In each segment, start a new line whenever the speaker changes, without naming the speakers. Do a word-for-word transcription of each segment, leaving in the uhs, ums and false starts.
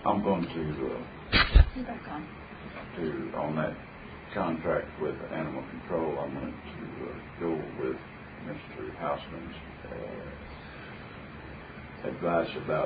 I'm going to, uh,
back on.
to, on that contract with animal control, I'm going to uh, go with Mister Houseman's uh, advice about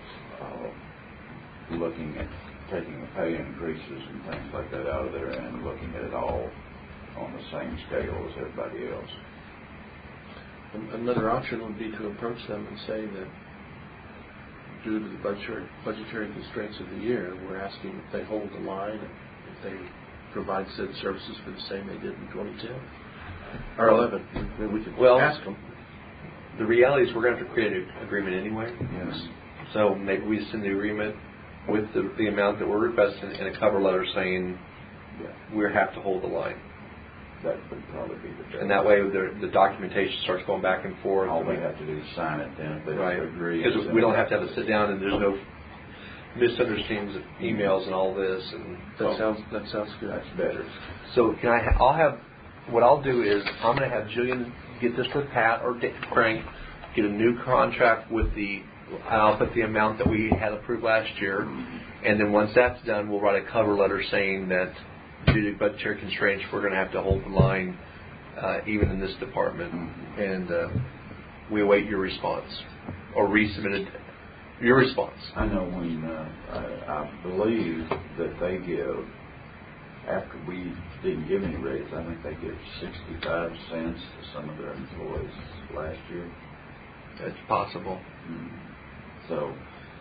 uh, looking at taking the pay increases and things like that out of there and looking at it all on the same scale as everybody else.
Another option would be to approach them and say that due to the budgetary, budgetary constraints of the year, we're asking if they hold the line, if they provide said services for the same they did in twenty ten or eleven. I mean, we could
well,
ask them.
The reality is we're going to have to create an agreement anyway.
Yes.
So maybe we send the agreement with the, the amount that we're requesting and a cover letter saying
yeah.
we have to hold the line.
That would probably be the best.
And that way the, the documentation starts going back and forth.
All we have to do is sign it then if they
right.
agree.
Because we don't have to have a sit down and there's no misunderstandings of emails and all this. And
that
well,
sounds that sounds good.
That's better.
So can I? Ha- I'll have. What I'll do is I'm going to have Jillian get this with Pat or Dick Frank, get a new contract with the. I'll put the amount that we had approved last year, and then once that's done, we'll write a cover letter saying that due to budgetary constraints, we're going to have to hold the line, uh, even in this department,
Mm-hmm.
and uh, we await your response or resubmitted your response.
I know when uh, I, I believe that they give, after we didn't give any raise, I think they give sixty-five cents to some of their employees last year.
It's possible.
Mm-hmm. So.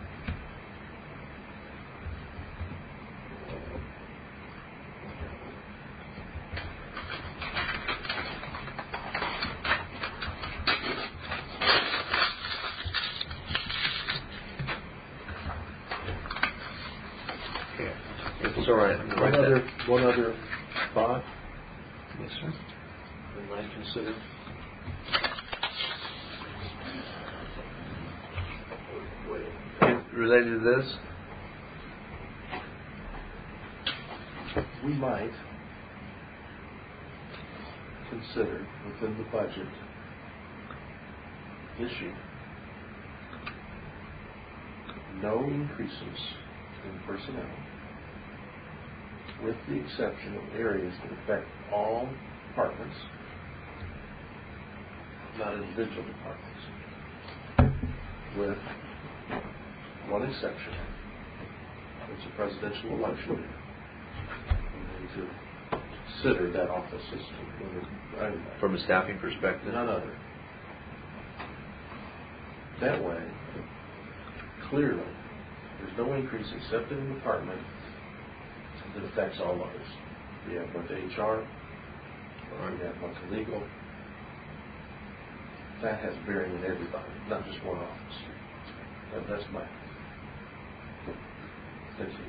It's all right. I'm
One
right
other,
there.
one other thought
Yes, sir.
we might consider.
Related to this,
We might consider within the budget issue no increases in personnel, with the exception of areas that affect all departments, not individual departments, with one exception. It's a presidential election year. We need to consider that office system
from a staffing perspective.
none other. That way, clearly, there's no increase except in the department that affects all others. We have one to H R, we have one to legal. That has bearing in everybody, not just one office. That, that's my thinking.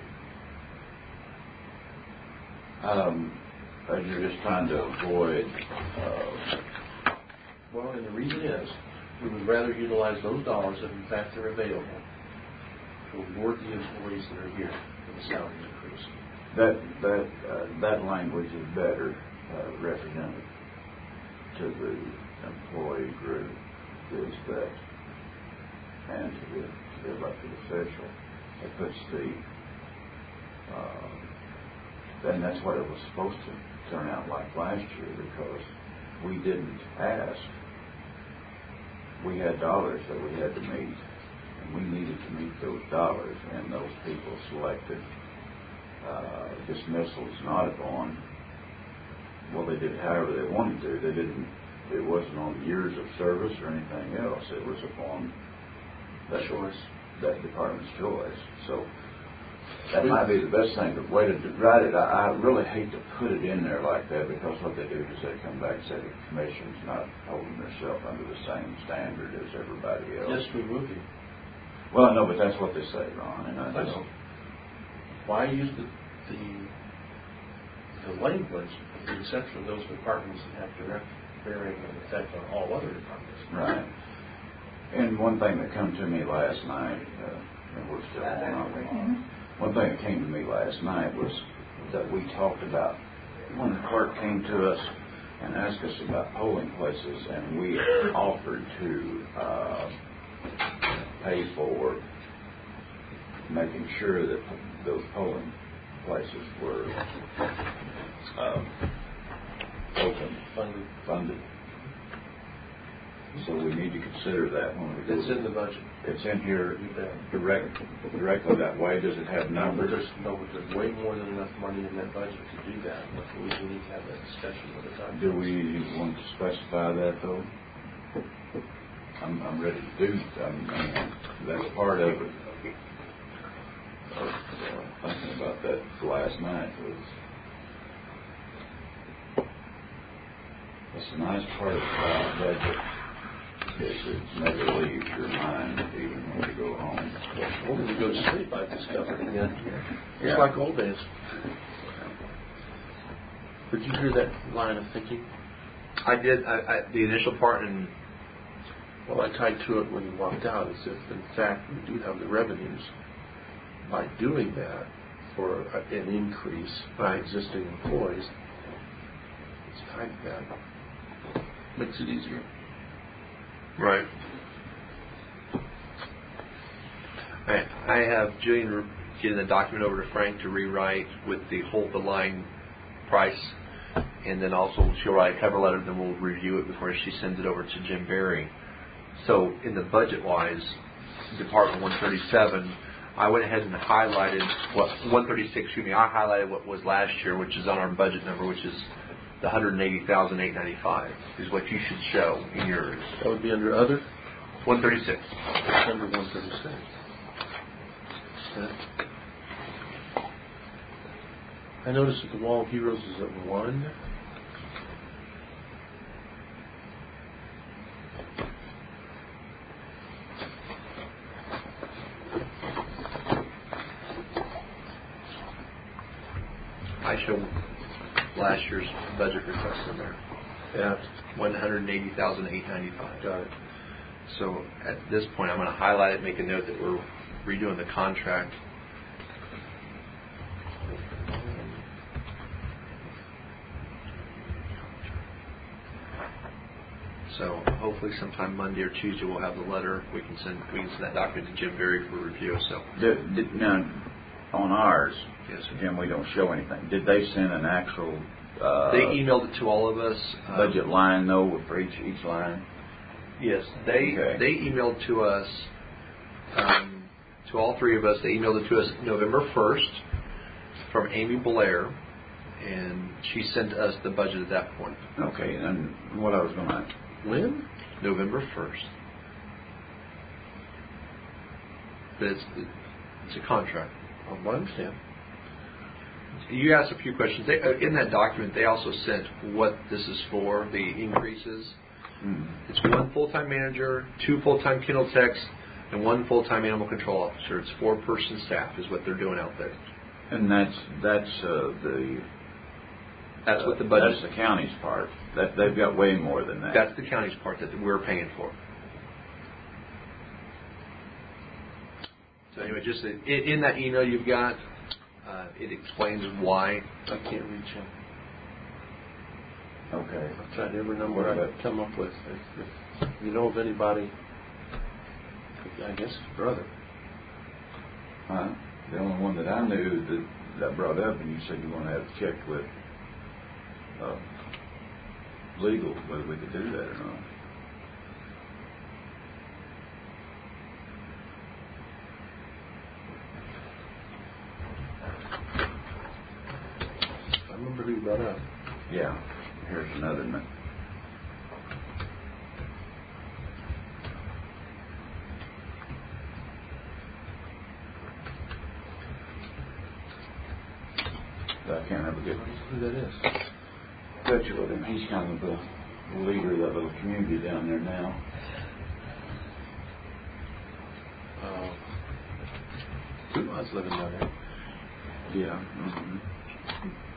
Um, as you're just trying to avoid. Uh,
Well, and the reason is, we would rather utilize those dollars if in fact they're available to reward the employees that are here for the salary increase.
that that uh, that language is better uh, represented to the employee group is that, and to the, to the elected official, it puts the. Uh, then that's what it was supposed to turn out like last year because we didn't ask. We had dollars that we had to meet, and we needed to meet those dollars, and those people selected uh, dismissals not upon, well, they did however they wanted to. They didn't, it wasn't on years of service or anything else. It was upon that choice, that department's choice. So that might be the best thing, the way to write it. I, I really hate to put it in there like that because what they do is they come back and say the commission's not holding themselves under the same standard as everybody else.
Yes, we would be.
Well, I know, but that's what they say, Ron. And I
I
just,
know. Why use the, the the language with the exception of those departments that have direct bearing and effect on all other departments?
right. And one thing that came to me last night, uh, and we're still on, aren't we?
Mm-hmm.
One thing that came to me last night was that we talked about when the clerk came to us and asked us about polling places, and we offered to uh, pay for making sure that those polling places were um, open,
Funded.
funded. So we need to consider that when we do
It's in the budget.
It's in here direct, directly that way. Does it have
No, but
numbers?
there's, no, but there's way more than enough money in that budget to do that. But we we need to have that discussion with the time.
Do we want to specify that though? I'm, I'm ready to do. I'm, I'm, that's part of it. I was uh, thinking about that last night. Was that's a nice part of the budget. Is it never leaves your mind even when you go home.
Well, when you go to sleep, I've discovered. Yeah. It's
Yeah.
like old days. Did you hear that line of thinking?
I did I, I, the initial part, and
Well, I tied to it when you walked out as if, in fact, we do have the revenues by doing that for a, an increase by existing employees. It's tied to that. Makes it easier.
right. I, I have Julian getting the document over to Frank to rewrite with the hold the line price, and then also she'll write a cover letter. Then we'll review it before she sends it over to Jim Berry. So in the budget-wise, Department one thirty-seven, I went ahead and highlighted what one thirty-six. Excuse me, I highlighted what was last year, which is on our budget number, which is the one hundred eighty thousand eight hundred ninety-five. Is what you should show in yours.
That would be under other?
one thirty-six.
It's under one thirty-six. Okay. I noticed that the Wall of Heroes is at one.
I show last year's budget request in there.
Yeah.
one hundred eighty thousand eight hundred ninety-five.
Got it.
So at this point, I'm going to highlight it, make a note that we're redoing the contract. So hopefully sometime Monday or Tuesday we'll have the letter. We can send we can send that document to Jim Berry for review. So
Did, did, now, on ours,
yes, sir.
Jim, we don't show anything. Did they send an actual uh,
They emailed it to all of us. um,
budget line though for each each line?
Yes, they
Okay.
they emailed to us, um, to all three of us. They emailed it to us November first from Amy Blair, and she sent us the budget at that point.
Okay, and what I was going to ask.
When?
November first. But it's it's a contract.
Oh, I understand.
You asked a few questions. They, uh, in that document, they also sent what this is for, the increases.
Mm.
It's one full-time manager, two full-time kennel techs, and one full-time animal control officer. It's four-person staff is what they're doing out there.
And that's that's uh, the
That's
uh,
what the budget.
That's the county's part. That they've got way more than that.
That's the county's part that we're paying for. So anyway, just in, in that email you've got, uh, it explains why.
I can't reach him.
Okay.
I've tried every number
What
I
about-
could come up with. If, if you know of anybody, I guess his brother.
Huh? The only one that I knew that that brought up, and you said you want to have checked with uh, legal whether we could do that or not.
I remember who you brought up.
Yeah. Here's another one. I can't remember good.
Who that is?
Touch with him. He's kind of the leader of that little community down there now.
Uh, Two odds living down there.
Yeah. Mm-hmm.